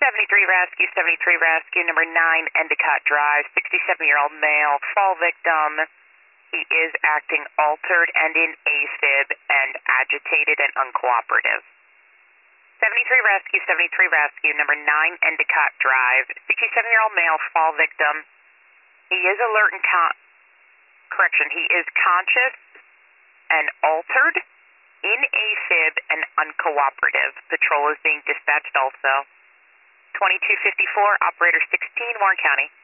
73 Rescue, 73 Rescue, number 9 Endicott Drive, 67-year-old male, fall victim. He is acting altered and in AFib and agitated and uncooperative. 73 Rescue, 73 Rescue, number 9 Endicott Drive, 67-year-old male, fall victim. He is alert and he is conscious and altered, in AFib and uncooperative. Patrol is being dispatched also. 2254, operator 16, Warren County.